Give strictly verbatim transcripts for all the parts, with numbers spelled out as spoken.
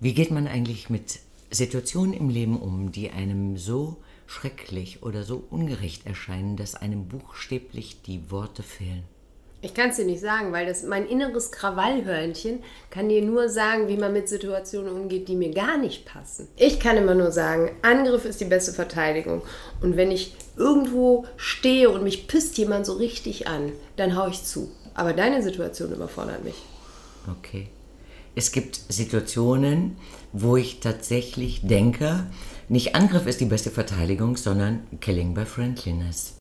Wie geht man eigentlich mit Situationen im Leben um, die einem so schrecklich oder so ungerecht erscheinen, dass einem buchstäblich die Worte fehlen? Ich kann es dir nicht sagen, weil das mein inneres Krawallhörnchen kann dir nur sagen, wie man mit Situationen umgeht, die mir gar nicht passen. Ich kann immer nur sagen, Angriff ist die beste Verteidigung. Und wenn ich irgendwo stehe und mich pisst jemand so richtig an, dann hau ich zu. Aber deine Situation überfordert mich. Okay. Es gibt Situationen, wo ich tatsächlich denke, nicht Angriff ist die beste Verteidigung, sondern Killing by Friendliness.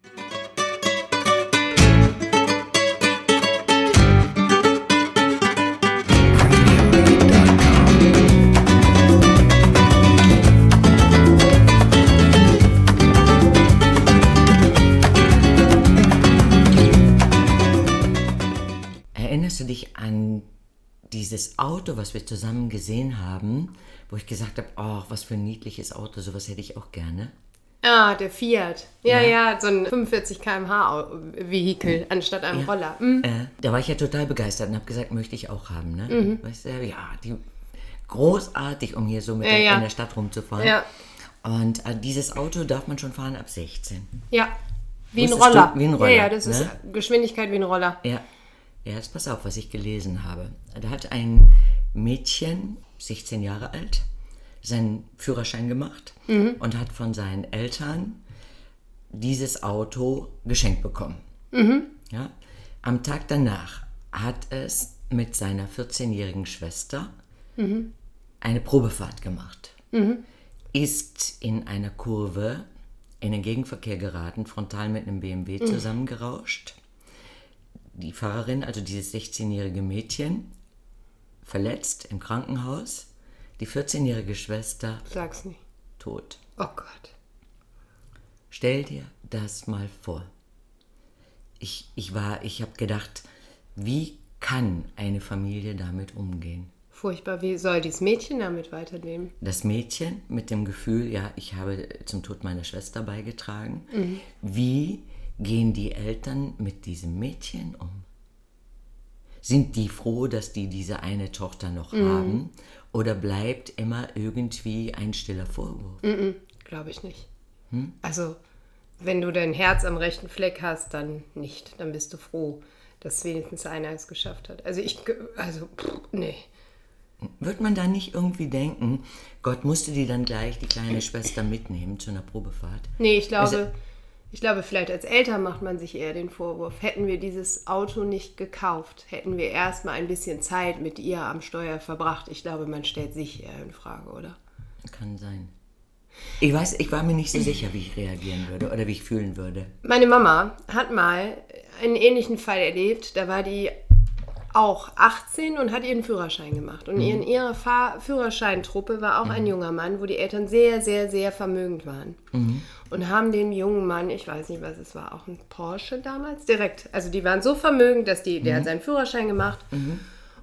Erinnerst du dich an dieses Auto, was wir zusammen gesehen haben, wo ich gesagt habe, oh, was für ein niedliches Auto, sowas hätte ich auch gerne? Ah, der Fiat. Ja, ja, ja, so ein fünfundvierzig Kilometer pro Stunde Vehikel anstatt einem ja. Roller. Mhm. Äh, da war ich ja total begeistert und habe gesagt, möchte ich auch haben. Ne? Mhm. Weißt du, ja, die, großartig, um hier so mit ja, der, ja. in der Stadt rumzufahren. Ja. Und äh, dieses Auto darf man schon fahren ab sechzehn. Ja, wie ein Wusstest Roller. Du, wie ein Roller. Ja, ja, das ne? ist Geschwindigkeit wie ein Roller. Ja. Ja, jetzt pass auf, was ich gelesen habe. Da hat ein Mädchen, sechzehn Jahre alt, seinen Führerschein gemacht mhm. und hat von seinen Eltern dieses Auto geschenkt bekommen. Mhm. Ja? Am Tag danach hat es mit seiner vierzehnjährigen Schwester mhm. eine Probefahrt gemacht. Mhm. Ist in einer Kurve in den Gegenverkehr geraten, frontal mit einem B M W mhm. zusammengerauscht. Die Fahrerin, also dieses sechzehnjährige Mädchen, verletzt im Krankenhaus. Die vierzehnjährige Schwester Sag's nicht. tot. Oh Gott. Stell dir das mal vor. Ich, ich war, ich habe gedacht, wie kann eine Familie damit umgehen? Furchtbar. Wie soll dieses Mädchen damit weiterleben? Das Mädchen mit dem Gefühl, ja, ich habe zum Tod meiner Schwester beigetragen. Mhm. Wie gehen die Eltern mit diesem Mädchen um? Sind die froh, dass die diese eine Tochter noch mhm. haben? Oder bleibt immer irgendwie ein stiller Vorwurf? Mhm. Glaube ich nicht. Hm? Also, wenn du dein Herz am rechten Fleck hast, dann nicht. Dann bist du froh, dass wenigstens einer es geschafft hat. Also ich, also, pff, nee. Wird man da nicht irgendwie denken, Gott musste die dann gleich, die kleine Schwester, mitnehmen zu einer Probefahrt? Nee, ich glaube... Also, Ich glaube, vielleicht als Eltern macht man sich eher den Vorwurf, hätten wir dieses Auto nicht gekauft, hätten wir erstmal ein bisschen Zeit mit ihr am Steuer verbracht. Ich glaube, man stellt sich eher in Frage, oder? Kann sein. Ich weiß, ich war mir nicht so sicher, wie ich reagieren würde oder wie ich fühlen würde. Meine Mama hat mal einen ähnlichen Fall erlebt. Da war die auch achtzehn und hat ihren Führerschein gemacht. Und mhm. in ihrer Fahr- Führerscheintruppe war auch mhm. ein junger Mann, wo die Eltern sehr, sehr, sehr vermögend waren. Mhm. Und haben dem jungen Mann, ich weiß nicht, was es war, auch ein Porsche damals, direkt. Also die waren so vermögend, dass die, der mhm. hat seinen Führerschein gemacht. Mhm.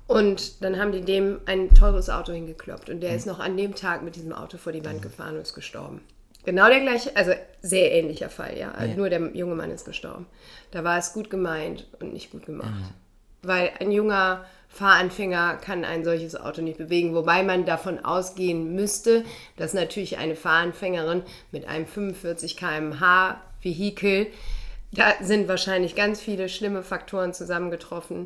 Und dann haben die dem ein teures Auto hingekloppt. Und der mhm. ist noch an dem Tag mit diesem Auto vor die Wand gefahren und ist gestorben. Genau der gleiche, also sehr ähnlicher Fall, ja. ja. Nur der junge Mann ist gestorben. Da war es gut gemeint und nicht gut gemacht. Mhm. Weil ein junger Fahranfänger kann ein solches Auto nicht bewegen, wobei man davon ausgehen müsste, dass natürlich eine Fahranfängerin mit einem fünfundvierzig Kilometer pro Stunde Vehikel, da sind wahrscheinlich ganz viele schlimme Faktoren zusammengetroffen.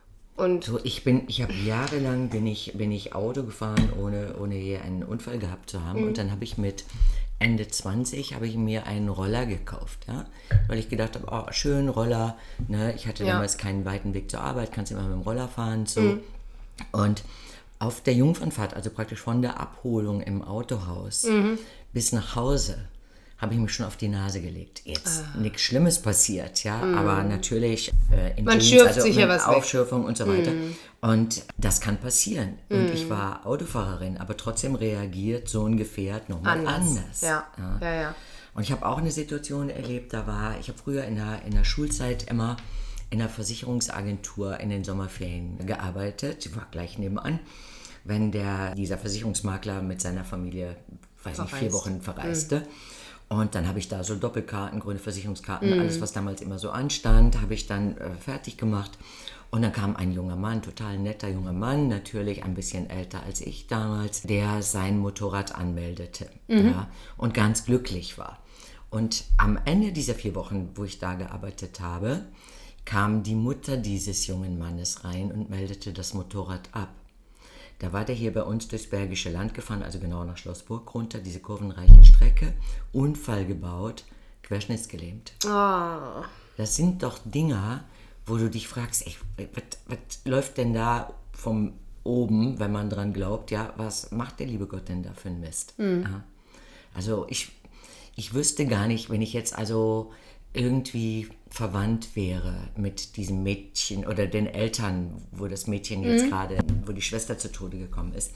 Und so, ich bin, ich habe jahrelang bin ich, bin ich Auto gefahren, ohne, ohne je einen Unfall gehabt zu haben. Mhm. Und dann habe ich mit Ende zwanzig habe ich mir einen Roller gekauft, ja, weil ich gedacht habe, oh, schön Roller, ne, ich hatte ja. damals keinen weiten Weg zur Arbeit, kannst immer mit dem Roller fahren, so. Mhm. Und auf der Jungfernfahrt, also praktisch von der Abholung im Autohaus mhm. bis nach Hause, habe ich mich schon auf die Nase gelegt. Jetzt ah. nichts Schlimmes passiert, ja, mm. aber natürlich äh, im Man Jeans, schürft also sich ja was Aufschürfung weg. Und so weiter. Mm. Und das kann passieren. Mm. Und ich war Autofahrerin, aber trotzdem reagiert so ein Gefährt nochmal anders. anders. Ja. Ja. Ja, ja. Und ich habe auch eine Situation erlebt, da war, ich habe früher in der, in der Schulzeit immer in einer Versicherungsagentur in den Sommerferien gearbeitet. Ich war gleich nebenan, wenn der, dieser Versicherungsmakler mit seiner Familie, weiß nicht, vier Wochen verreiste. Mm. Und dann habe ich da so Doppelkarten, grüne Versicherungskarten, mm. alles, was damals immer so anstand, habe ich dann äh, fertig gemacht. Und dann kam ein junger Mann, total netter junger Mann, natürlich ein bisschen älter als ich damals, der sein Motorrad anmeldete mhm. ja, und ganz glücklich war. Und am Ende dieser vier Wochen, wo ich da gearbeitet habe, kam die Mutter dieses jungen Mannes rein und meldete das Motorrad ab. Da war der hier bei uns durchs Bergische Land gefahren, also genau nach Schlossburg runter, diese kurvenreiche Strecke, Unfall gebaut, querschnittsgelähmt. Oh. Das sind doch Dinger, wo du dich fragst, ey, was, was läuft denn da vom oben, wenn man dran glaubt, ja, was macht der liebe Gott denn da für einen Mist? Mhm. Ja. Also ich, ich wüsste gar nicht, wenn ich jetzt also irgendwie verwandt wäre mit diesem Mädchen oder den Eltern, wo das Mädchen jetzt mhm. gerade, wo die Schwester zu Tode gekommen ist,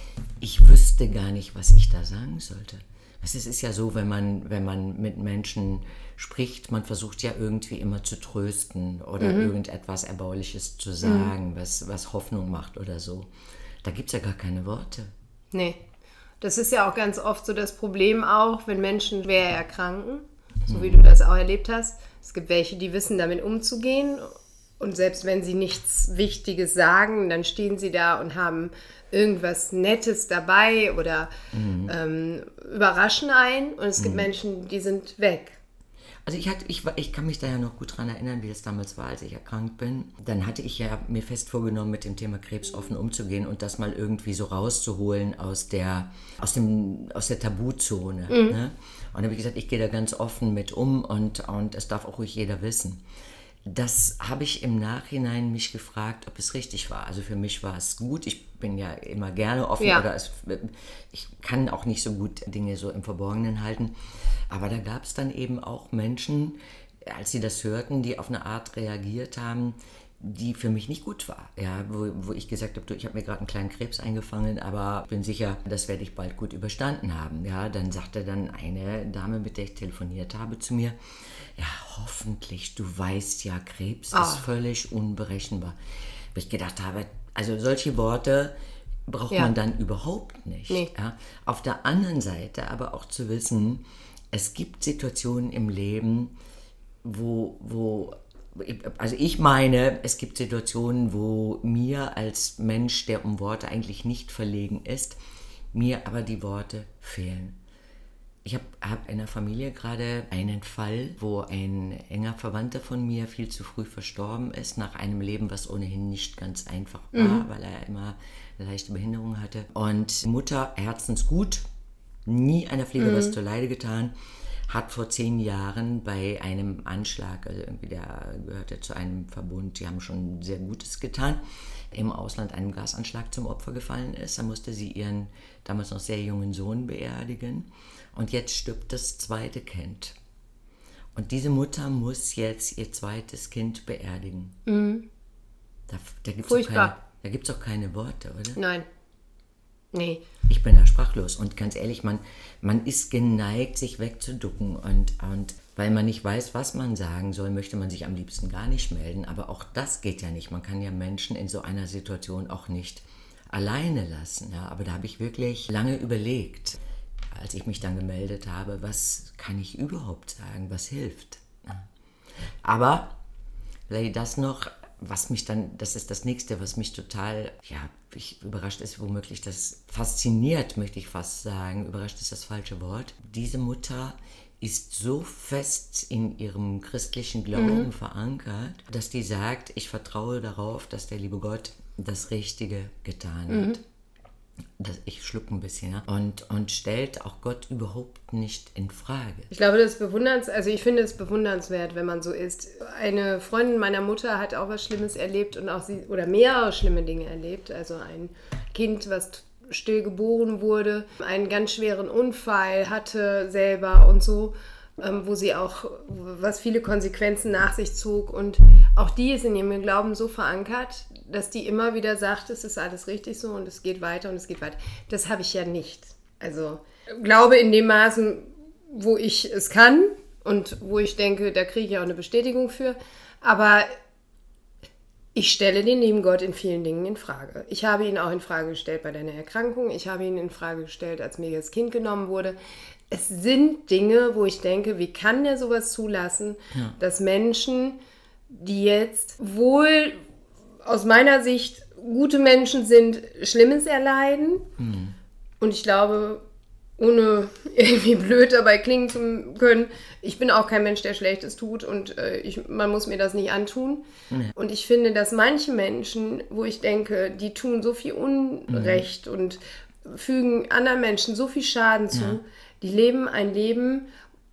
ich wüsste gar nicht, was ich da sagen sollte. Es ist ja so, wenn man, wenn man mit Menschen spricht, man versucht ja irgendwie immer zu trösten oder mhm. irgendetwas Erbauliches zu sagen, mhm. was, was Hoffnung macht oder so. Da gibt es ja gar keine Worte. Nee, das ist ja auch ganz oft so das Problem auch, wenn Menschen schwer erkranken, so wie du das auch erlebt hast. Es gibt welche, die wissen, damit umzugehen. Und selbst wenn sie nichts Wichtiges sagen, dann stehen sie da und haben irgendwas Nettes dabei oder mhm. ähm, überraschen einen. Und es gibt mhm. Menschen, die sind weg. Also ich, hatte, ich, ich kann mich da ja noch gut dran erinnern, wie das damals war, als ich erkrankt bin. Dann hatte ich ja mir fest vorgenommen, mit dem Thema Krebs offen umzugehen und das mal irgendwie so rauszuholen aus der, aus dem, aus der Tabuzone. Mhm. Ne? Und dann habe ich gesagt, ich gehe da ganz offen mit um und, und es darf auch ruhig jeder wissen. Das habe ich im Nachhinein mich gefragt, ob es richtig war. Also für mich war es gut. Ich bin ja immer gerne offen ja. oder es, ich kann auch nicht so gut Dinge so im Verborgenen halten. Aber da gab es dann eben auch Menschen, als sie das hörten, die auf eine Art reagiert haben, die für mich nicht gut war. Ja, wo, wo ich gesagt habe, du, ich habe mir gerade einen kleinen Krebs eingefangen, aber bin sicher, das werde ich bald gut überstanden haben. Ja, dann sagte dann eine Dame, mit der ich telefoniert habe, zu mir, ja, hoffentlich, du weißt ja, Krebs oh. ist völlig unberechenbar. Wo ich gedacht habe, also solche Worte braucht ja. man dann überhaupt nicht. Nee. Ja. Auf der anderen Seite aber auch zu wissen, es gibt Situationen im Leben, wo, wo, also ich meine, es gibt Situationen, wo mir als Mensch, der um Worte eigentlich nicht verlegen ist, mir aber die Worte fehlen. Ich habe hab in der Familie gerade einen Fall, wo ein enger Verwandter von mir viel zu früh verstorben ist, nach einem Leben, was ohnehin nicht ganz einfach war, mhm. weil er immer eine leichte Behinderung hatte. Und Mutter, herzensgut, nie einer Pflege mhm. was zur Leide getan, hat vor zehn Jahren bei einem Anschlag, also irgendwie der gehörte zu einem Verbund, die haben schon sehr Gutes getan, im Ausland einem Gasanschlag zum Opfer gefallen ist. Da musste sie ihren damals noch sehr jungen Sohn beerdigen. Und jetzt stirbt das zweite Kind. Und diese Mutter muss jetzt ihr zweites Kind beerdigen. Mhm. Da, da gibt es auch, auch keine Worte, oder? Nein. Nee. Ich bin da sprachlos. Und ganz ehrlich, man, man ist geneigt, sich wegzuducken. Und, und weil man nicht weiß, was man sagen soll, möchte man sich am liebsten gar nicht melden. Aber auch das geht ja nicht. Man kann ja Menschen in so einer Situation auch nicht alleine lassen. Ja? Aber da habe ich wirklich lange überlegt, als ich mich dann gemeldet habe, was kann ich überhaupt sagen, was hilft. Aber vielleicht das noch, was mich dann, das ist das Nächste, was mich total, ja, ich, überrascht ist, womöglich das fasziniert, möchte ich fast sagen, überrascht ist das falsche Wort. Diese Mutter ist so fest in ihrem christlichen Glauben mhm. verankert, dass die sagt, ich vertraue darauf, dass der liebe Gott das Richtige getan hat. Mhm. Das, ich schluck ein bisschen, ja? und, und stellt auch Gott überhaupt nicht in Frage. Ich glaube, das ist bewundernswert, also ich finde es bewundernswert, wenn man so ist. Eine Freundin meiner Mutter hat auch was Schlimmes erlebt und auch sie, oder mehrere schlimme Dinge erlebt. Also ein Kind, was still geboren wurde, einen ganz schweren Unfall hatte selber und so, ähm, wo sie auch, was viele Konsequenzen nach sich zog. Und auch die ist in ihrem Glauben so verankert, dass die immer wieder sagt, es ist alles richtig so und es geht weiter und es geht weiter. Das habe ich ja nicht. Also glaube in dem Maßen, wo ich es kann und wo ich denke, da kriege ich auch eine Bestätigung für. Aber Ich stelle den lieben Gott in vielen Dingen in Frage. Ich habe ihn auch in Frage gestellt bei deiner Erkrankung. Ich habe ihn in Frage gestellt, als mir das Kind genommen wurde. Es sind Dinge, wo ich denke, wie kann der sowas zulassen, ja. dass Menschen, die jetzt wohl aus meiner Sicht gute Menschen sind, Schlimmes erleiden. Mhm. Und ich glaube, ohne irgendwie blöd dabei klingen zu können, ich bin auch kein Mensch, der Schlechtes tut und äh, ich, man muss mir das nicht antun. Nee. Und ich finde, dass manche Menschen, wo ich denke, die tun so viel Unrecht mhm. und fügen anderen Menschen so viel Schaden zu, ja. die leben ein Leben,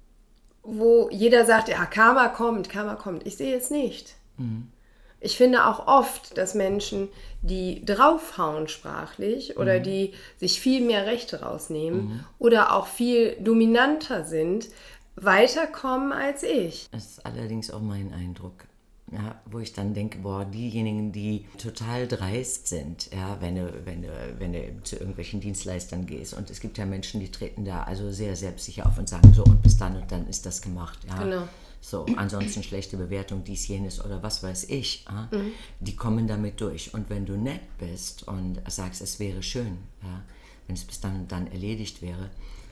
wo jeder sagt, ja, Karma kommt, Karma kommt. Ich sehe es nicht. Mhm. Ich finde auch oft, dass Menschen, die draufhauen sprachlich oder mhm. die sich viel mehr Rechte rausnehmen mhm. oder auch viel dominanter sind, weiterkommen als ich. Das ist allerdings auch mein Eindruck. Ja, wo ich dann denke, boah, diejenigen, die total dreist sind, ja, wenn du, wenn du, wenn du zu irgendwelchen Dienstleistern gehst und es gibt ja Menschen, die treten da also sehr selbstsicher auf und sagen so, und bis dann und dann ist das gemacht. Ja. Genau. So, ansonsten schlechte Bewertung, dies, jenes oder was weiß ich, ja, mhm. die kommen damit durch. Und wenn du nett bist und sagst, es wäre schön, ja, wenn es bis dann und dann erledigt wäre,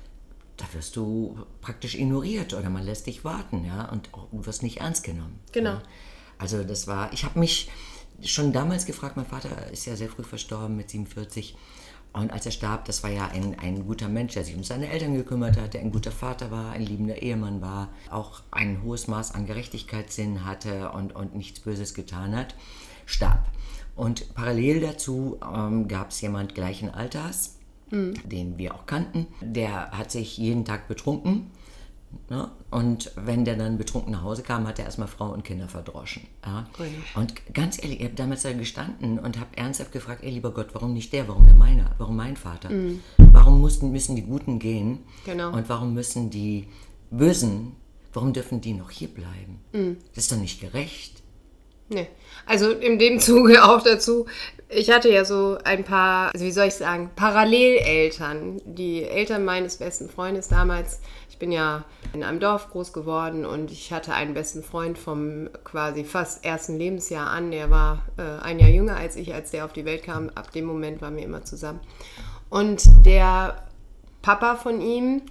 da wirst du praktisch ignoriert oder man lässt dich warten, ja, und du wirst nicht ernst genommen. Genau. Ja. Also das war, ich habe mich schon damals gefragt, mein Vater ist ja sehr früh verstorben mit siebenundvierzig und als er starb, das war ja ein, ein guter Mensch, der sich um seine Eltern gekümmert hat, der ein guter Vater war, ein liebender Ehemann war, auch ein hohes Maß an Gerechtigkeitssinn hatte und, und nichts Böses getan hat, starb. Und parallel dazu ähm, gab es jemand gleichen Alters, mhm. den wir auch kannten, der hat sich jeden Tag betrunken. Ne? Und wenn der dann betrunken nach Hause kam, hat er erstmal Frau und Kinder verdroschen. Ja? Und ganz ehrlich, ich habe damals da gestanden und habe ernsthaft gefragt, ey lieber Gott, warum nicht der, warum der meiner, warum mein Vater? Mm. Warum mussten, müssen die Guten gehen genau. und warum müssen die Bösen, warum dürfen die noch hier bleiben? Mm. Das ist doch nicht gerecht. Nee. Also in dem Zuge auch dazu, ich hatte ja so ein paar, also wie soll ich sagen, Paralleleltern. Die Eltern meines besten Freundes damals, ich bin ja in einem Dorf groß geworden und ich hatte einen besten Freund vom quasi fast ersten Lebensjahr an. Der war äh, ein Jahr jünger als ich, als der auf die Welt kam. Ab dem Moment waren wir immer zusammen. Und der Papa von ihm,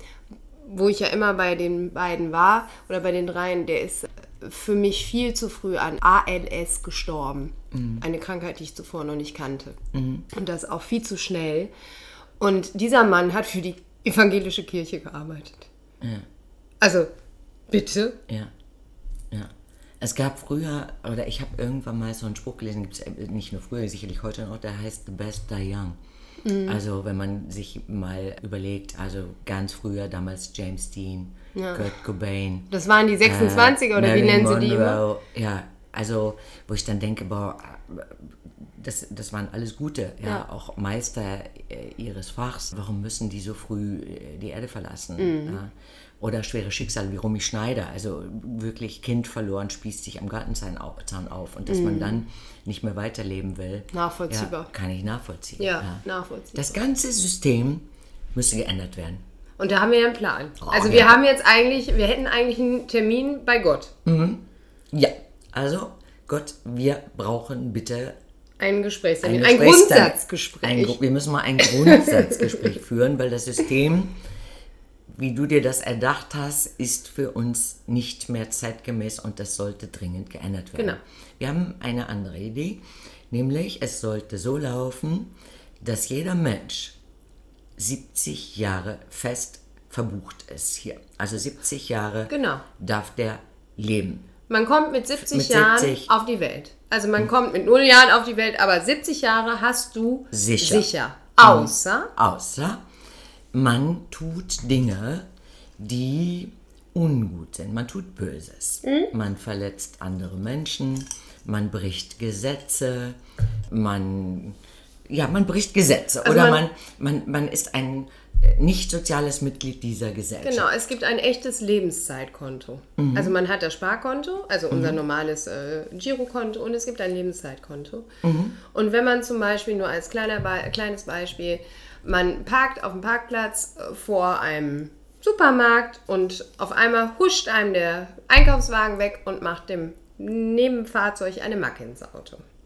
wo ich ja immer bei den beiden war, oder bei den dreien, der ist für mich viel zu früh an A L S gestorben. Mhm. Eine Krankheit, die ich zuvor noch nicht kannte. Mhm. Und das auch viel zu schnell. Und dieser Mann hat für die evangelische Kirche gearbeitet. Ja. Also, bitte? Ja, ja. Es gab früher, oder ich habe irgendwann mal so einen Spruch gelesen, gibt es nicht nur früher, sicherlich heute noch, der heißt The Best Die Young. Mhm. Also wenn man sich mal überlegt, also ganz früher, damals James Dean, ja. Kurt Cobain. Das waren die sechsundzwanziger äh, oder Marilyn wie nennen sie die Monroe, immer? Ja, also wo ich dann denke, boah, das, das waren alles Gute, ja, ja. auch Meister äh, ihres Fachs. Warum müssen die so früh äh, die Erde verlassen? Mhm. Ja? Oder schwere Schicksale wie Romy Schneider, also wirklich Kind verloren, spießt sich am Gartenzahn auf und dass mm. man dann nicht mehr weiterleben will. Nachvollziehbar. Ja, kann ich nachvollziehen. Ja, ja, nachvollziehbar. Das ganze System müsste geändert werden. Und da haben wir ja einen Plan. Oh, also wir ja. haben jetzt eigentlich, wir hätten eigentlich einen Termin bei Gott. Mhm. Ja, also Gott, wir brauchen bitte ein Gesprächstermin, ein, ein Grundsatzgespräch. Ein, wir müssen mal ein Grundsatzgespräch führen, weil das System, wie du dir das erdacht hast, ist für uns nicht mehr zeitgemäß und das sollte dringend geändert werden. Genau. Wir haben eine andere Idee, nämlich es sollte so laufen, dass jeder Mensch siebzig Jahre fest verbucht ist hier. Also siebzig Jahre genau. darf der leben. Man kommt mit siebzig, mit siebzig Jahren auf die Welt. Also man kommt mit null Jahren auf die Welt, aber siebzig Jahre hast du sicher. sicher. Außer? Außer man tut Dinge, die ungut sind. Man tut Böses. Mhm. Man verletzt andere Menschen, man bricht Gesetze, man, ja, man bricht Gesetze. Also oder man, man, man ist ein nicht soziales Mitglied dieser Gesellschaft. Genau, es gibt ein echtes Lebenszeitkonto. Mhm. Also man hat das Sparkonto, also unser mhm. normales äh, Girokonto, und es gibt ein Lebenszeitkonto. Mhm. Und wenn man zum Beispiel, nur als kleiner Be- kleines Beispiel, man parkt auf dem Parkplatz vor einem Supermarkt und auf einmal huscht einem der Einkaufswagen weg und macht dem Nebenfahrzeug eine Macke ins Auto.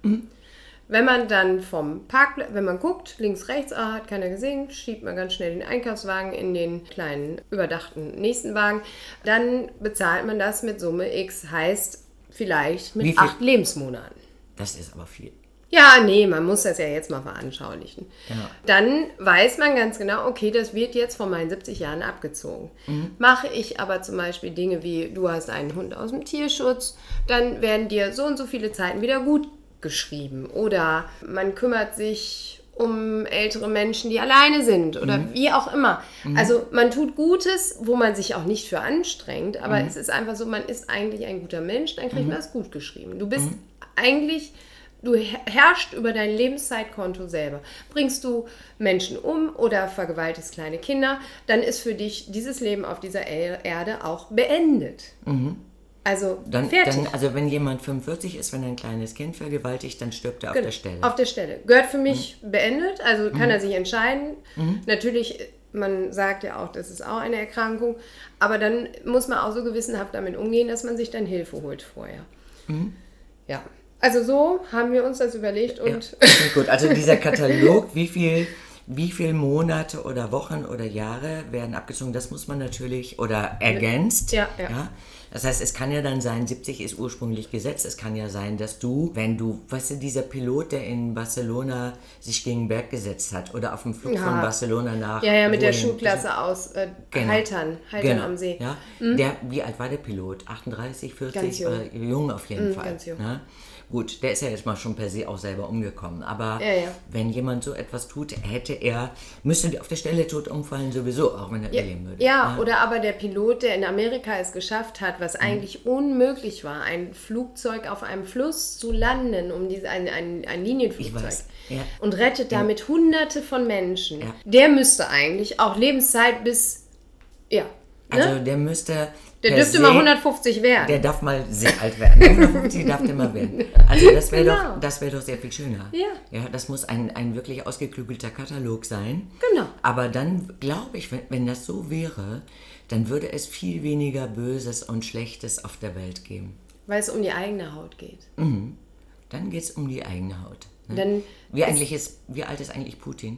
Mhm. Wenn man dann vom Parkplatz, wenn man guckt, links, rechts, ah, hat keiner gesehen, schiebt man ganz schnell den Einkaufswagen in den kleinen, überdachten nächsten Wagen, dann bezahlt man das mit Summe X, heißt vielleicht mit acht Lebensmonaten. Das ist aber viel. Ja, nee, man muss das ja jetzt mal veranschaulichen. Ja. Dann weiß man ganz genau, okay, das wird jetzt von meinen siebzig Jahren abgezogen. Mhm. Mache ich aber zum Beispiel Dinge wie, du hast einen Hund aus dem Tierschutz, dann werden dir so und so viele Zeiten wieder gut geschrieben. Oder man kümmert sich um ältere Menschen, die alleine sind oder mhm. wie auch immer. Mhm. Also man tut Gutes, wo man sich auch nicht für anstrengt, aber mhm. es ist einfach so, man ist eigentlich ein guter Mensch, dann kriegt mhm. man das gut geschrieben. Du bist mhm. eigentlich... Du herrschst über dein Lebenszeitkonto selber. Bringst du Menschen um oder vergewaltigst kleine Kinder, dann ist für dich dieses Leben auf dieser Erde auch beendet. Mhm. Also dann, fertig. Dann, also wenn jemand fünfundvierzig ist, wenn er ein kleines Kind vergewaltigt, dann stirbt er auf Ge- der Stelle. Auf der Stelle. Gehört für mich mhm. beendet, also kann mhm. er sich entscheiden. Mhm. Natürlich, man sagt ja auch, das ist auch eine Erkrankung, aber dann muss man auch so gewissenhaft damit umgehen, dass man sich dann Hilfe holt vorher. Mhm. Ja. Also so haben wir uns das überlegt und... Ja, gut, also dieser Katalog, wie viel, wie viel Monate oder Wochen oder Jahre werden abgezogen, das muss man natürlich, oder ergänzt. Ja, ja. ja. Das heißt, es kann ja dann sein, siebzig ist ursprünglich gesetzt, es kann ja sein, dass du, wenn du, weißt du, dieser Pilot, der in Barcelona sich gegen den Berg gesetzt hat oder auf dem Flug ja. von Barcelona nach... Ja, ja, mit der Schulklasse aus äh, genau. Haltern, Haltern genau. am See. Ja. Mhm. Der, wie alt war der Pilot? achtunddreißig, vierzig? Ganz jung. Äh, jung auf jeden mhm, Fall. Ganz jung. Ja? Gut, der ist ja jetzt mal schon per se auch selber umgekommen, aber ja, ja. wenn jemand so etwas tut, hätte er, müsste auf der Stelle tot umfallen sowieso, auch wenn er ja, überleben würde. Ja, ja, oder aber der Pilot, der in Amerika es geschafft hat, was mhm. eigentlich unmöglich war, ein Flugzeug auf einem Fluss zu landen, um diese, ein, ein, ein Linienflugzeug, ich weiß. Ja. und rettet ja. damit Hunderte von Menschen. Ja. Der müsste eigentlich auch Lebenszeit bis, ja. Also ne? der müsste... Der dürfte mal hundertfünfzig werden. Der darf mal sehr alt werden. hundertfünfzig darf der mal werden. Also das wäre genau. doch, das wäre doch sehr viel schöner. Ja. Ja, das muss ein, ein wirklich ausgeklügelter Katalog sein. Genau. Aber dann glaube ich, wenn, wenn das so wäre, dann würde es viel weniger Böses und Schlechtes auf der Welt geben. Weil es um die eigene Haut geht. Mhm. Dann geht es um die eigene Haut. Ne? Dann wie, eigentlich ist, wie alt ist eigentlich Putin?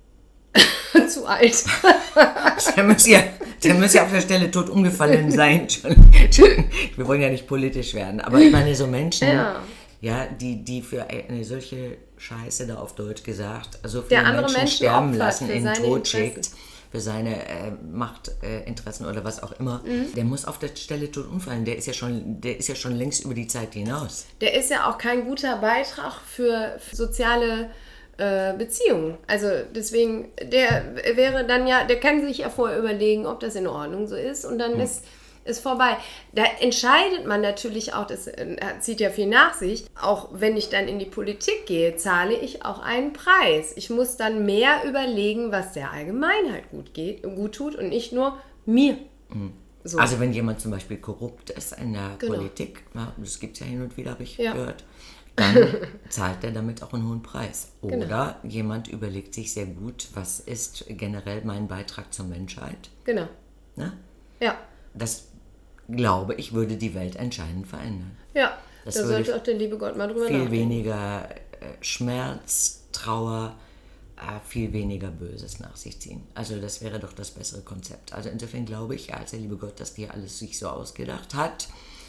Zu alt. Der muss, ja, der muss ja auf der Stelle tot umgefallen sein. Wir wollen ja nicht politisch werden, aber ich meine, so Menschen, ja, ja die, die für eine solche Scheiße, da auf Deutsch gesagt, so viele Menschen, Menschen sterben lassen, in Tod schickt, für seine äh, Machtinteressen äh, oder was auch immer, mhm. der muss auf der Stelle tot umfallen. Der ist ja schon, der ist ja schon längst über die Zeit hinaus. Der ist ja auch kein guter Beitrag für, für soziale Beziehungen. Also deswegen, der wäre dann ja, der kann sich ja vorher überlegen, ob das in Ordnung so ist und dann hm. ist es vorbei. Da entscheidet man natürlich auch, das zieht ja viel nach sich, auch wenn ich dann in die Politik gehe, zahle ich auch einen Preis. Ich muss dann mehr überlegen, was der Allgemeinheit gut geht, gut tut und nicht nur mir. Hm. So. Also wenn jemand zum Beispiel korrupt ist in der genau. Politik, ja, das gibt es ja hin und wieder, habe ich ja. gehört, dann zahlt er damit auch einen hohen Preis. Oder genau. jemand überlegt sich sehr gut, was ist generell mein Beitrag zur Menschheit. Genau. Ne? Ja. Das, glaube ich, würde die Welt entscheidend verändern. Ja, das da sollte auch der liebe Gott mal drüber viel nachdenken. Viel weniger äh, Schmerz, Trauer, äh, viel weniger Böses nach sich ziehen. Also das wäre doch das bessere Konzept. Also insofern glaube ich, als der liebe Gott das dir alles sich so ausgedacht hat,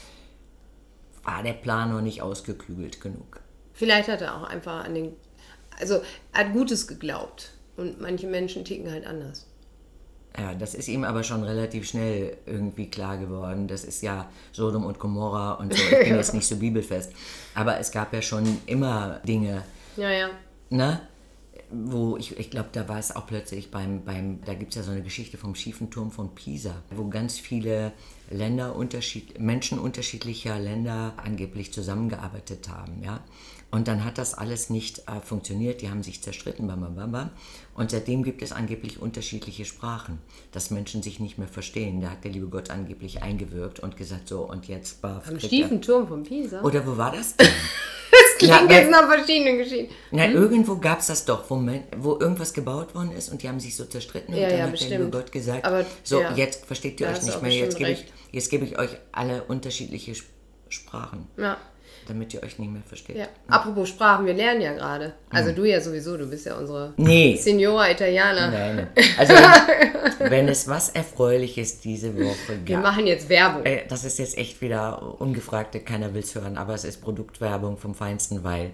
war der Plan noch nicht ausgeklügelt genug. Vielleicht hat er auch einfach an den... Also, er hat Gutes geglaubt. Und manche Menschen ticken halt anders. Ja, das ist ihm aber schon relativ schnell irgendwie klar geworden. Das ist ja Sodom und Gomorra und so. Ich bin jetzt nicht so bibelfest. Aber es gab ja schon immer Dinge... Ja, ja. Ne? Wo ich, ich glaube, da war es auch plötzlich beim, beim da gibt es ja so eine Geschichte vom schiefen Turm von Pisa, wo ganz viele Länder, unterschied, Menschen unterschiedlicher Länder angeblich zusammengearbeitet haben, ja. Und dann hat das alles nicht äh, funktioniert, die haben sich zerstritten, bam, bam, bam, bam. Und seitdem gibt es angeblich unterschiedliche Sprachen, dass Menschen sich nicht mehr verstehen. Da hat der liebe Gott angeblich eingewirkt und gesagt, so, und jetzt... Bah, Am schiefen Turm von Pisa? Oder wo war das denn? Das klingt ja, jetzt nach verschiedenen Geschichten. Na, hm? Irgendwo gab es das doch, wo, man, wo irgendwas gebaut worden ist und die haben sich so zerstritten. Ja, und dann ja, hat bestimmt. der liebe Gott gesagt, aber, so, ja. jetzt versteht ihr da euch nicht mehr, jetzt gebe, ich, jetzt gebe ich euch alle unterschiedliche Sprachen. Ja. damit ihr euch nicht mehr versteht. Ja. Apropos Sprachen, wir lernen ja gerade. Also mhm. du ja sowieso, du bist ja unsere nee. Signora Italiana. Nein, also wenn es was Erfreuliches diese Woche gab. Wir machen jetzt Werbung. Äh, das ist jetzt echt wieder ungefragte, keiner will es hören, aber es ist Produktwerbung vom Feinsten, weil,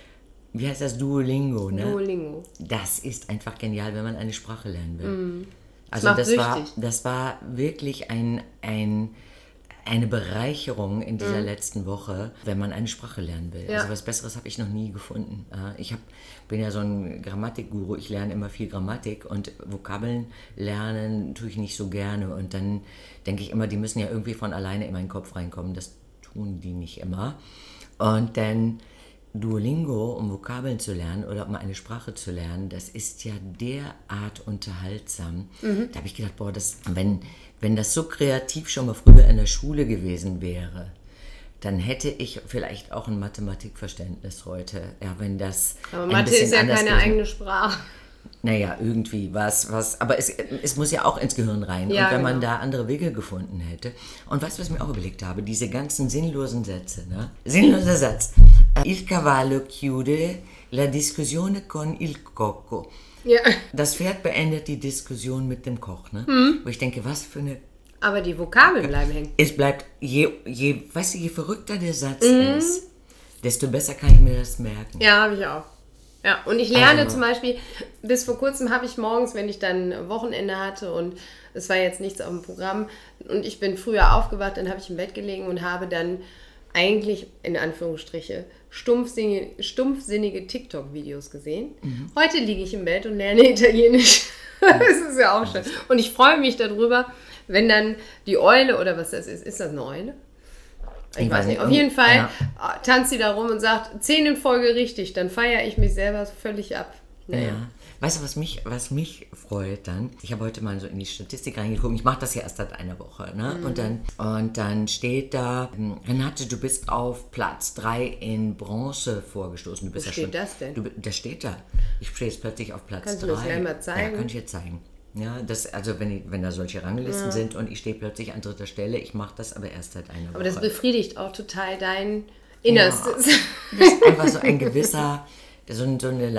wie heißt das, Duolingo, ne? Duolingo. Das ist einfach genial, wenn man eine Sprache lernen will. Mm. Also das, das war, das war wirklich ein, ein, eine Bereicherung in dieser mm. letzten Woche, wenn man eine Sprache lernen will. Ja. Also was Besseres habe ich noch nie gefunden. Ich hab, bin ja so ein Grammatikguru, ich lerne immer viel Grammatik und Vokabeln lernen tue ich nicht so gerne. Und dann denke ich immer, die müssen ja irgendwie von alleine in meinen Kopf reinkommen. Das tun die nicht immer. Und dann Duolingo, um Vokabeln zu lernen oder um eine Sprache zu lernen, das ist ja derart unterhaltsam. Mhm. Da habe ich gedacht, boah, das, wenn, wenn das so kreativ schon mal früher in der Schule gewesen wäre, dann hätte ich vielleicht auch ein Mathematikverständnis heute. Ja, wenn das aber ein Mathe bisschen ist ja anders keine gewesen. eigene Sprache. Naja, irgendwie was, was, aber es, es muss ja auch ins Gehirn rein. Ja, und wenn genau. man da andere Wege gefunden hätte. Und weißt du, was ich mir auch überlegt habe? Diese ganzen sinnlosen Sätze, ne? Sinnloser Satz. Il cavallo chiude la discussione con il cocco. Ja. Das Pferd beendet die Diskussion mit dem Koch, ne? Hm. Wo ich denke, was für eine... Aber die Vokabeln bleiben hängen. Es bleibt, je, je, weißt du, je verrückter der Satz mhm. ist, desto besser kann ich mir das merken. Ja, habe ich auch. Ja, und ich lerne also. zum Beispiel, bis vor kurzem habe ich morgens, wenn ich dann Wochenende hatte und es war jetzt nichts auf dem Programm und ich bin früher aufgewacht, dann habe ich im Bett gelegen und habe dann eigentlich, in Anführungsstriche, stumpfsinnige, stumpfsinnige TikTok-Videos gesehen. Mhm. Heute liege ich im Bett und lerne Italienisch. Das ist ja auch schön. Und ich freue mich darüber, wenn dann die Eule, oder was das ist, ist das eine Eule? Ich, ich weiß nicht. Auf jeden Fall ja. tanzt sie da rum und sagt, zehn in Folge richtig, dann feiere ich mich selber völlig ab. Naja. Ja. Weißt du, was mich, was mich freut dann? Ich habe heute mal so in die Statistik reingeguckt. Ich mache das ja erst seit einer Woche. Ne? Mhm. Und, dann, und dann steht da, Renate, du bist auf Platz drei in Bronze vorgestoßen. Du bist Wo ja steht schon, das denn? Du, das steht da. Ich stehe jetzt plötzlich auf Platz drei. Kannst du das gleich mal zeigen? Ja, kann ich jetzt zeigen. Ja, das, also wenn, ich, wenn da solche Ranglisten ja. sind und ich stehe plötzlich an dritter Stelle, ich mache das aber erst seit einer Woche. Aber das befriedigt auch total dein Innerstes. Ja, das ist einfach so ein gewisser, so, so eine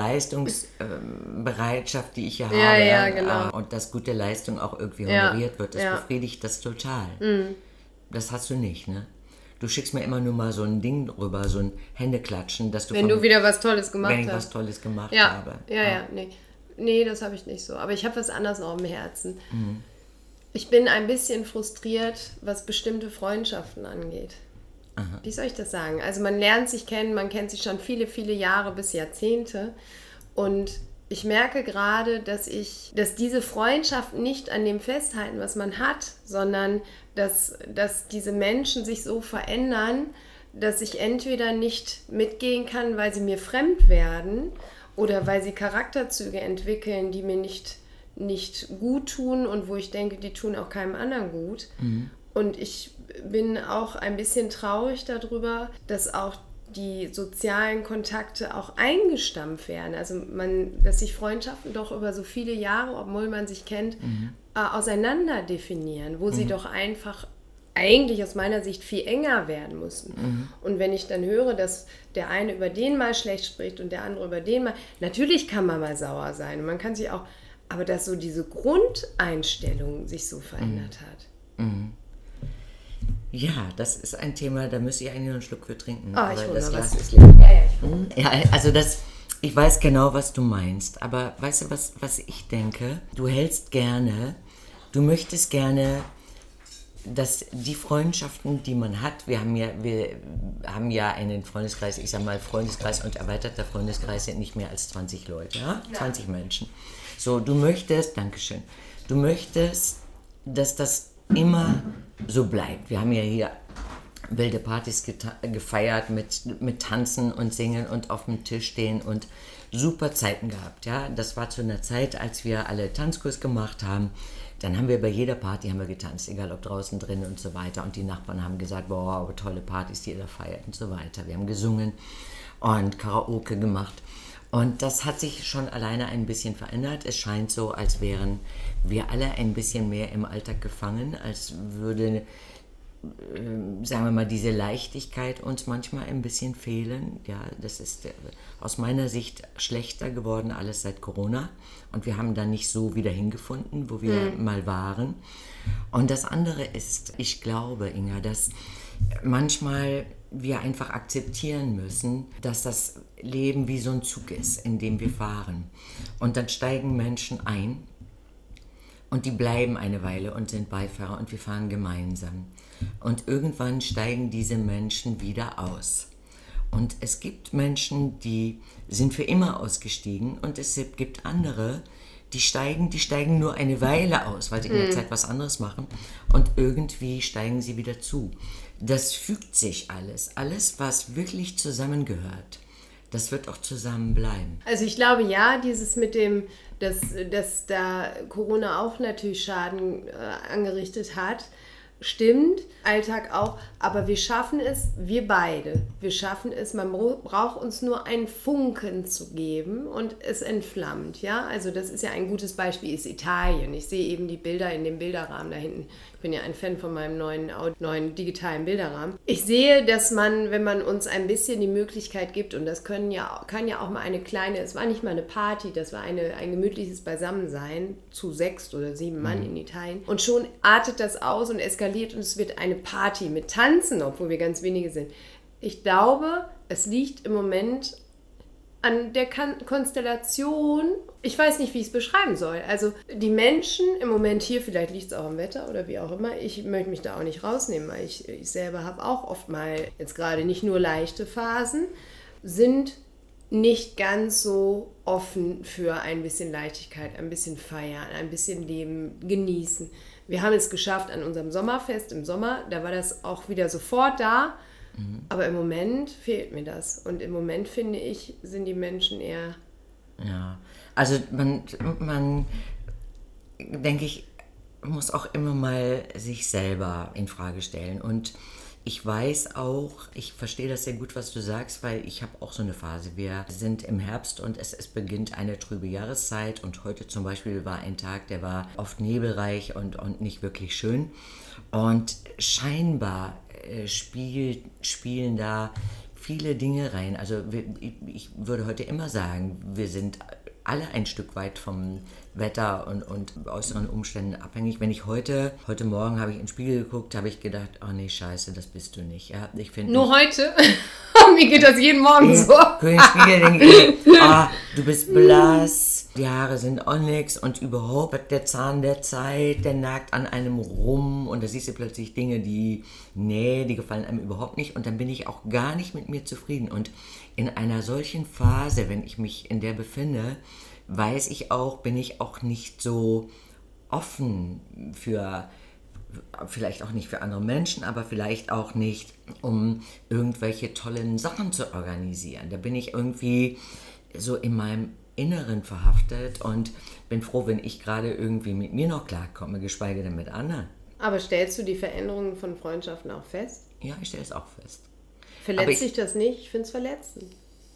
Leistungsbereitschaft, die ich ja habe. Ja, ja, genau. Und dass gute Leistung auch irgendwie honoriert ja, wird, das ja. befriedigt das total. Mhm. Das hast du nicht, ne? Du schickst mir immer nur mal so ein Ding rüber, so ein Händeklatschen, dass du... Wenn von, du wieder was Tolles gemacht hast. Wenn ich hast. was Tolles gemacht ja, habe. Ja, ja, ja, nee. Nee, das habe ich nicht so. Aber ich habe was anderes noch im Herzen. Mhm. Ich bin ein bisschen frustriert, was bestimmte Freundschaften angeht. Aha. Wie soll ich das sagen? Also man lernt sich kennen, man kennt sich schon viele, viele Jahre bis Jahrzehnte. Und ich merke gerade, dass ich, dass diese Freundschaften nicht an dem festhalten, was man hat, sondern dass, dass diese Menschen sich so verändern, dass ich entweder nicht mitgehen kann, weil sie mir fremd werden, oder weil sie Charakterzüge entwickeln, die mir nicht, nicht gut tun und wo ich denke, die tun auch keinem anderen gut. Mhm. Und ich bin auch ein bisschen traurig darüber, dass auch die sozialen Kontakte auch eingestampft werden. Also man, dass sich Freundschaften doch über so viele Jahre, obwohl man sich kennt, mhm. äh, auseinander definieren, wo mhm. sie doch einfach eigentlich aus meiner Sicht viel enger werden müssen. Mhm. Und wenn ich dann höre, dass der eine über den mal schlecht spricht und der andere über den mal, natürlich kann man mal sauer sein und man kann sich auch, aber dass so diese Grundeinstellung sich so verändert mhm. hat. Mhm. Ja, das ist ein Thema, da müsste ich eigentlich nur einen Schluck für trinken. Oh, ich aber das was. Glas ist leer. Ja, ja, ja, also das, ich weiß genau, was du meinst, aber weißt du, was, was ich denke? Du hältst gerne, du möchtest gerne, dass die Freundschaften, die man hat, wir haben ja, wir haben ja einen Freundeskreis, ich sag mal Freundeskreis und erweiterter Freundeskreis sind nicht mehr als zwanzig Leute, ja? zwanzig Menschen. So, du möchtest, Dankeschön, du möchtest, dass das immer so bleibt. Wir haben ja hier wilde Partys geta- gefeiert mit, mit Tanzen und Singen und auf dem Tisch stehen und super Zeiten gehabt, ja? Das war zu einer Zeit, als wir alle Tanzkurs gemacht haben. Dann haben wir bei jeder Party haben wir getanzt, egal ob draußen, drin und so weiter. Und die Nachbarn haben gesagt, boah, aber tolle Partys, die ihr da feiert und so weiter. Wir haben gesungen und Karaoke gemacht. Und das hat sich schon alleine ein bisschen verändert. Es scheint so, als wären wir alle ein bisschen mehr im Alltag gefangen, als würde äh, sagen wir mal, diese Leichtigkeit uns manchmal ein bisschen fehlen. Ja, das ist äh, aus meiner Sicht schlechter geworden, alles seit Corona. Und wir haben da nicht so wieder hingefunden, wo wir mhm. mal waren. Und das andere ist, ich glaube, Inga, dass manchmal wir einfach akzeptieren müssen, dass das Leben wie so ein Zug ist, in dem wir fahren. Und dann steigen Menschen ein und die bleiben eine Weile und sind Beifahrer und wir fahren gemeinsam. Und irgendwann steigen diese Menschen wieder aus. Und es gibt Menschen, die sind für immer ausgestiegen und es gibt andere, die steigen, die steigen nur eine Weile aus, weil sie in der Zeit was anderes machen und irgendwie steigen sie wieder zu. Das fügt sich alles. Alles, was wirklich zusammengehört, das wird auch zusammenbleiben. Also ich glaube, ja, dieses mit dem, dass, dass da Corona auch natürlich Schaden äh, angerichtet hat, stimmt, Alltag auch, aber wir schaffen es, wir beide, wir schaffen es, man braucht uns nur einen Funken zu geben und es entflammt, ja, also das ist ja ein gutes Beispiel, ist Italien. Ich sehe eben die Bilder in dem Bilderrahmen da hinten. Ich bin ja ein Fan von meinem neuen, neuen digitalen Bilderrahmen. Ich sehe, dass man, wenn man uns ein bisschen die Möglichkeit gibt, und das können ja, kann ja auch mal eine kleine, es war nicht mal eine Party, das war eine, ein gemütliches Beisammensein zu sechs oder sieben Mann mhm. in Italien. Und schon artet das aus und eskaliert und es wird eine Party mit Tanzen, obwohl wir ganz wenige sind. Ich glaube, es liegt im Moment an der Konstellation, ich weiß nicht, wie ich es beschreiben soll. Also die Menschen im Moment hier, vielleicht liegt es auch am Wetter oder wie auch immer, ich möchte mich da auch nicht rausnehmen, weil ich, ich selber habe auch oft mal, jetzt gerade nicht nur leichte Phasen, sind nicht ganz so offen für ein bisschen Leichtigkeit, ein bisschen feiern, ein bisschen Leben, genießen. Wir haben es geschafft an unserem Sommerfest im Sommer, da war das auch wieder sofort da. Mhm. Aber im Moment fehlt mir das. Und im Moment, finde ich, sind die Menschen eher... Ja, also man, man denke ich, muss auch immer mal sich selber in Frage stellen. Und ich weiß auch, ich verstehe das sehr gut, was du sagst, weil ich habe auch so eine Phase. Wir sind im Herbst und es, es beginnt eine trübe Jahreszeit. Und heute zum Beispiel war ein Tag, der war oft nebelreich und, und nicht wirklich schön. Und scheinbar äh, spiel, spielen da viele Dinge rein. Also wir, ich, ich würde heute immer sagen, wir sind alle ein Stück weit vom Wetter und, und äußeren Umständen abhängig. Wenn ich heute, heute Morgen habe ich in den Spiegel geguckt, habe ich gedacht, oh nee, scheiße, das bist du nicht. Ja, ich find Nur mich, heute? Mir geht das jeden Morgen ja, so. In den Spiegel denke ich, ah, du bist blass, die Haare sind Onyx und überhaupt der Zahn der Zeit, der nagt an einem rum und da siehst du plötzlich Dinge, die, nee, die gefallen einem überhaupt nicht und dann bin ich auch gar nicht mit mir zufrieden. Und in einer solchen Phase, wenn ich mich in der befinde, weiß ich auch, bin ich auch nicht so offen für, vielleicht auch nicht für andere Menschen, aber vielleicht auch nicht, um irgendwelche tollen Sachen zu organisieren. Da bin ich irgendwie so in meinem Inneren verhaftet und bin froh, wenn ich gerade irgendwie mit mir noch klarkomme, geschweige denn mit anderen. Aber stellst du die Veränderungen von Freundschaften auch fest? Ja, ich stelle es auch fest. Verletzt dich das nicht? Ich finde es verletzend.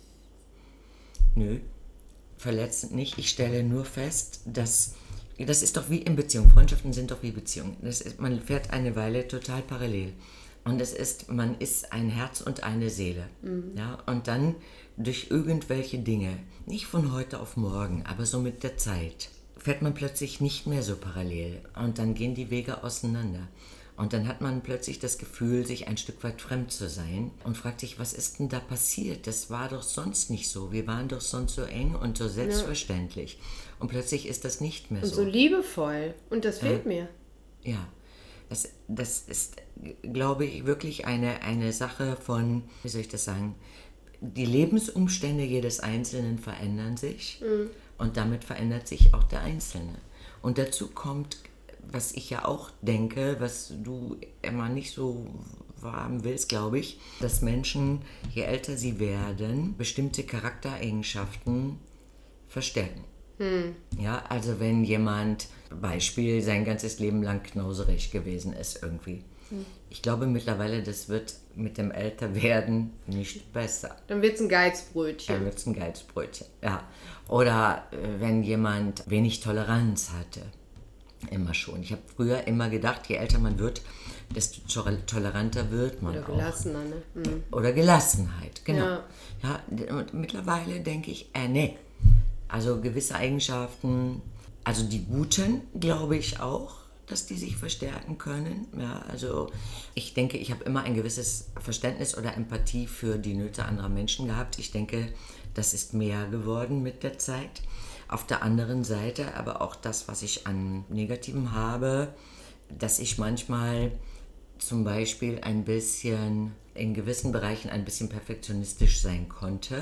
Nö, verletzend nicht. Ich stelle nur fest, dass, das ist doch wie in Beziehungen. Freundschaften sind doch wie Beziehungen. Das ist, man fährt eine Weile total parallel. Und es ist, man ist ein Herz und eine Seele. Mhm. Ja, und dann durch irgendwelche Dinge, nicht von heute auf morgen, aber so mit der Zeit, fährt man plötzlich nicht mehr so parallel. Und dann gehen die Wege auseinander. Und dann hat man plötzlich das Gefühl, sich ein Stück weit fremd zu sein und fragt sich, was ist denn da passiert? Das war doch sonst nicht so. Wir waren doch sonst so eng und so selbstverständlich. Ja. Und plötzlich ist das nicht mehr und so. Und so liebevoll. Und das fehlt äh, mir. Ja, das, das ist, glaube ich, wirklich eine, eine Sache von, wie soll ich das sagen, die Lebensumstände jedes Einzelnen verändern sich mhm. und damit verändert sich auch der Einzelne. Und dazu kommt, was ich ja auch denke, was du immer nicht so haben willst, glaube ich, dass Menschen, je älter sie werden, bestimmte Charaktereigenschaften verstärken. Hm. Ja, also wenn jemand, Beispiel, sein ganzes Leben lang knauserig gewesen ist irgendwie. Hm. Ich glaube mittlerweile, das wird mit dem Älterwerden nicht besser. Dann wird es ein Geizbrötchen. Dann wird es ein Geizbrötchen, ja. Oder äh, wenn jemand wenig Toleranz hatte. Immer schon. Ich habe früher immer gedacht, je älter man wird, desto toleranter wird man Oder auch. gelassener, ne? Mhm. Oder Gelassenheit, genau. Ja. Ja, und mittlerweile denke ich, äh, nee. Also gewisse Eigenschaften, also die guten, glaube ich auch, dass die sich verstärken können. Ja, also ich denke, ich habe immer ein gewisses Verständnis oder Empathie für die Nöte anderer Menschen gehabt. Ich denke, das ist mehr geworden mit der Zeit. Auf der anderen Seite aber auch das, was ich an Negativem habe, dass ich manchmal zum Beispiel ein bisschen, in gewissen Bereichen ein bisschen perfektionistisch sein konnte.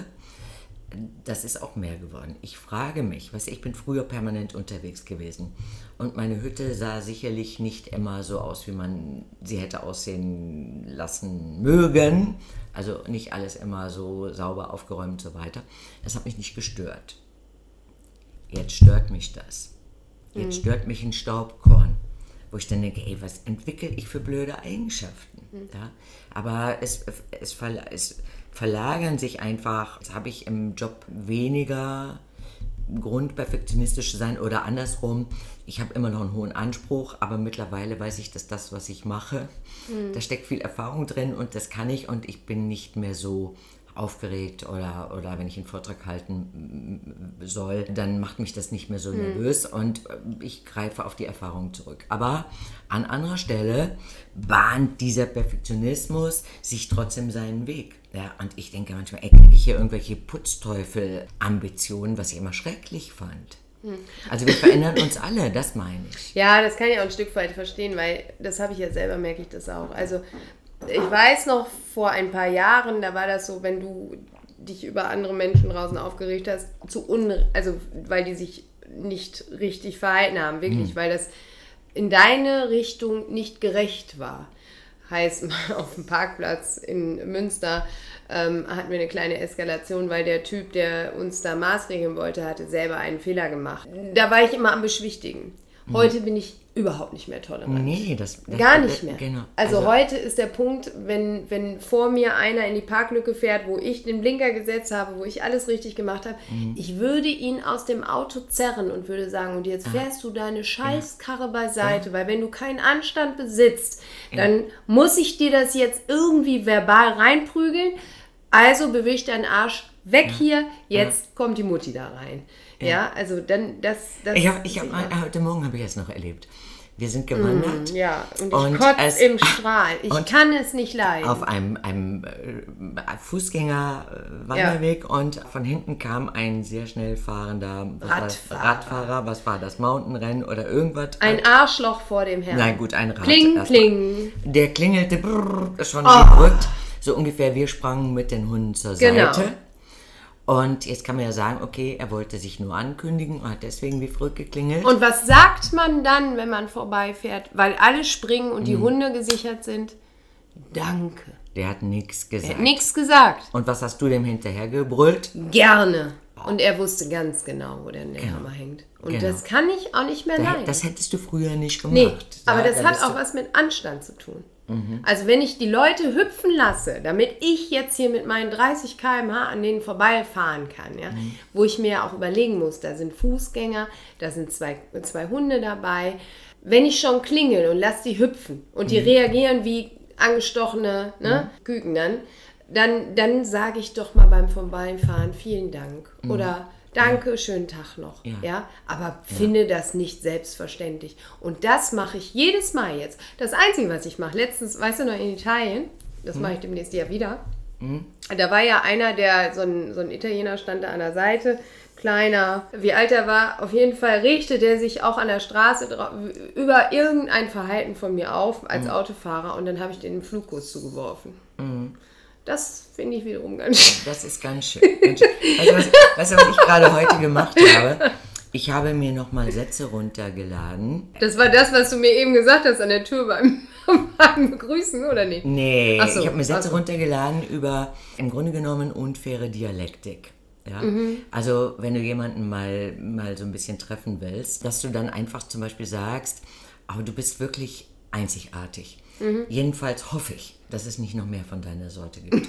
Das ist auch mehr geworden. Ich frage mich, weißt du, ich bin früher permanent unterwegs gewesen und meine Hütte sah sicherlich nicht immer so aus, wie man sie hätte aussehen lassen mögen. Also nicht alles immer so sauber aufgeräumt und so weiter. Das hat mich nicht gestört. Jetzt stört mich das. Jetzt mhm. stört mich ein Staubkorn, wo ich dann denke, ey, was entwickle ich für blöde Eigenschaften? Mhm. Ja? Aber es, es, verla- es verlagern sich einfach, jetzt habe ich im Job weniger Grund, perfektionistisch zu sein oder andersrum. Ich habe immer noch einen hohen Anspruch, aber mittlerweile weiß ich, dass das, was ich mache, mhm. da steckt viel Erfahrung drin und das kann ich und ich bin nicht mehr so aufgeregt oder, oder wenn ich einen Vortrag halten soll, dann macht mich das nicht mehr so nervös und ich greife auf die Erfahrung zurück. Aber an anderer Stelle bahnt dieser Perfektionismus sich trotzdem seinen Weg. Ja, und ich denke manchmal, ey, kriege ich hier irgendwelche Putzteufel-Ambitionen, was ich immer schrecklich fand. Also wir verändern uns alle, das meine ich. Ja, das kann ich auch ein Stück weit verstehen, weil das habe ich ja selber, merke ich das auch. Also ich weiß noch, vor ein paar Jahren, da war das so, wenn du dich über andere Menschen draußen aufgeregt hast, zu un- also weil die sich nicht richtig verhalten haben, wirklich, mhm. weil das in deine Richtung nicht gerecht war. Heißt, auf dem Parkplatz in Münster ähm, hatten wir eine kleine Eskalation, weil der Typ, der uns da maßregeln wollte, hatte selber einen Fehler gemacht. Da war ich immer am Beschwichtigen. Heute bin ich überhaupt nicht mehr tolerant. Nee, das... das Gar nicht mehr. Genau. Also, also heute ist der Punkt, wenn, wenn vor mir einer in die Parklücke fährt, wo ich den Blinker gesetzt habe, wo ich alles richtig gemacht habe, mhm. ich würde ihn aus dem Auto zerren und würde sagen, und jetzt fährst ah. du deine Scheißkarre beiseite, ja. weil wenn du keinen Anstand besitzt, ja. dann muss ich dir das jetzt irgendwie verbal reinprügeln. Also beweg deinen Arsch weg ja. hier, jetzt ja. kommt die Mutti da rein. Ja, ja, also dann das... das ich habe, ich hab, heute Morgen habe ich es noch erlebt. Wir sind gewandert. Mm, ja, und ich und kotze im Strahl. Ich kann es nicht leiden. Auf einem, einem Fußgänger-Wanderweg ja. und von hinten kam ein sehr schnell fahrender Radfahrer. Radfahrer. Was war das? Mountainrennen oder irgendwas? Ein Arschloch vor dem Herrn. Nein, gut, ein Rad. Kling, kling. Der klingelte brrr, schon oh. gedrückt. So ungefähr, wir sprangen mit den Hunden zur genau. Seite. Und jetzt kann man ja sagen, okay, er wollte sich nur ankündigen und hat deswegen wie verrückt geklingelt. Und was sagt man dann, wenn man vorbeifährt, weil alle springen und die mhm. Hunde gesichert sind? Danke. Der hat nichts gesagt. Er hat nichts gesagt. Und was hast du dem hinterher gebrüllt? Gerne. Und er wusste ganz genau, wo der Hammer genau. hängt. Und genau. das kann ich auch nicht mehr leiden. Das hättest du früher nicht gemacht. Nee, aber ja, das hat auch was mit Anstand zu tun. Mhm. Also wenn ich die Leute hüpfen lasse, damit ich jetzt hier mit meinen dreißig Kilometer pro Stunde an denen vorbeifahren kann, ja, mhm. wo ich mir auch überlegen muss, da sind Fußgänger, da sind zwei, zwei Hunde dabei. Wenn ich schon klingel und lasse die hüpfen und die mhm. reagieren wie angestochene ne, mhm. Küken dann, dann, dann sage ich doch mal beim Vorbeifahren vielen Dank mhm. oder danke, ja. schönen Tag noch. Ja. Ja? Aber ja. finde das nicht selbstverständlich. Und das mache ich jedes Mal jetzt. Das Einzige, was ich mache, letztens, weißt du noch, in Italien, das mhm. mache ich demnächst ja wieder, mhm. da war ja einer, der, so ein, so ein Italiener stand da an der Seite, kleiner, wie alt er war, auf jeden Fall regte der sich auch an der Straße dra- über irgendein Verhalten von mir auf als mhm. Autofahrer und dann habe ich den einen Flugkurs zugeworfen. Mhm. Das finde ich wiederum ganz schön. Das ist ganz schön. Ganz schön. Also was, weißt du, was ich gerade heute gemacht habe? Ich habe mir nochmal Sätze runtergeladen. Das war das, was du mir eben gesagt hast an der Tür beim, beim Begrüßen, oder nicht? Nee, so, ich habe mir Sätze so. runtergeladen über im Grunde genommen unfaire Dialektik. Ja? Mhm. Also wenn du jemanden mal, mal so ein bisschen treffen willst, dass du dann einfach zum Beispiel sagst, aber du bist wirklich einzigartig. Mhm. Jedenfalls hoffe ich, dass es nicht noch mehr von deiner Sorte gibt.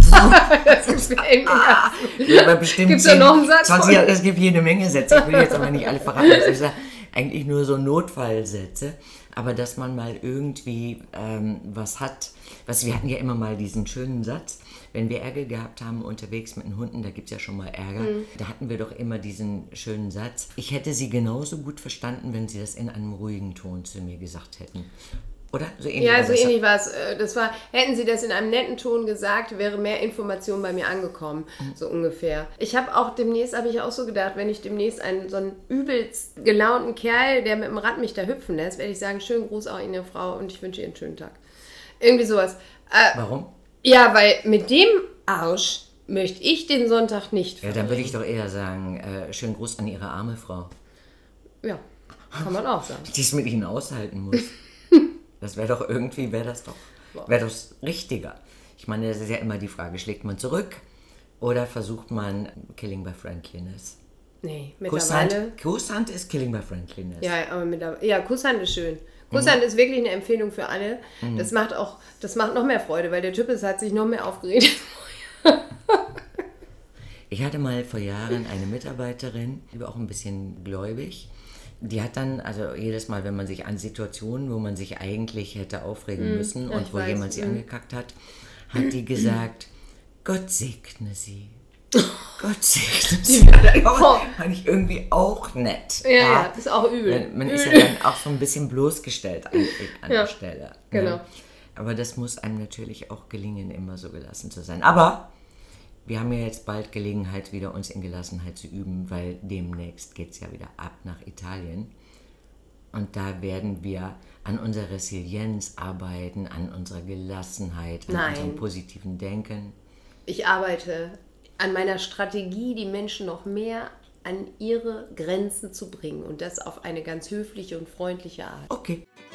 Das ist mir ja, aber bestimmt Gibt's da noch einen Satz? zwanzig, es gibt jede Menge Sätze. Ich will jetzt aber nicht alle verraten. Ich sage, eigentlich nur so Notfallsätze, aber dass man mal irgendwie ähm, was hat, was wir hatten ja immer mal diesen schönen Satz, wenn wir Ärger gehabt haben unterwegs mit den Hunden, da gibt es ja schon mal Ärger, mhm. da hatten wir doch immer diesen schönen Satz, ich hätte sie genauso gut verstanden, wenn sie das in einem ruhigen Ton zu mir gesagt hätten. Oder? So ähnlich ja, so ähnlich war es. Das war, hätten Sie das in einem netten Ton gesagt, wäre mehr Information bei mir angekommen, mhm. so ungefähr. Ich habe auch demnächst, habe ich auch so gedacht, wenn ich demnächst einen so einen übelst gelaunten Kerl, der mit dem Rad mich da hüpfen lässt, werde ich sagen, schönen Gruß auch Ihnen, Frau, und ich wünsche Ihnen einen schönen Tag. Irgendwie sowas. Äh, Warum? Ja, weil mit dem Arsch möchte ich den Sonntag nicht verbringen. Ja, dann würde ich doch eher sagen, äh, schönen Gruß an Ihre arme Frau. Ja, kann man auch sagen. Die es mit Ihnen aushalten muss. Das wäre doch irgendwie, wäre das doch, wäre das richtiger. Ich meine, das ist ja immer die Frage, schlägt man zurück oder versucht man Killing by Friendliness? Nee, mittlerweile... Kusshand, Kusshand ist Killing by Friendliness. Ja, aber mittlerweile... Ja, Kusshand ist schön. Kusshand mhm. ist wirklich eine Empfehlung für alle. Mhm. Das macht auch, das macht noch mehr Freude, weil der Typ ist, hat sich noch mehr aufgeregt. Ich hatte mal vor Jahren eine Mitarbeiterin, die war auch ein bisschen gläubig. Die hat dann, also jedes Mal, wenn man sich an Situationen, wo man sich eigentlich hätte aufregen müssen mm, und wo weiß, jemand sie mm. angekackt hat, hat die gesagt, Gott segne sie. Gott segne sie. Oh. Fand ich irgendwie auch nett. Ja, ja, ja, ist auch übel. Man, man übel. ist ja dann auch so ein bisschen bloßgestellt an, an ja, der Stelle. Genau. Ne? Aber das muss einem natürlich auch gelingen, immer so gelassen zu sein. Aber wir haben ja jetzt bald Gelegenheit, wieder uns in Gelassenheit zu üben, weil demnächst geht es ja wieder ab nach Italien. Und da werden wir an unserer Resilienz arbeiten, an unserer Gelassenheit, an Nein. unserem positiven Denken. Ich arbeite an meiner Strategie, die Menschen noch mehr an ihre Grenzen zu bringen. Und das auf eine ganz höfliche und freundliche Art. Okay.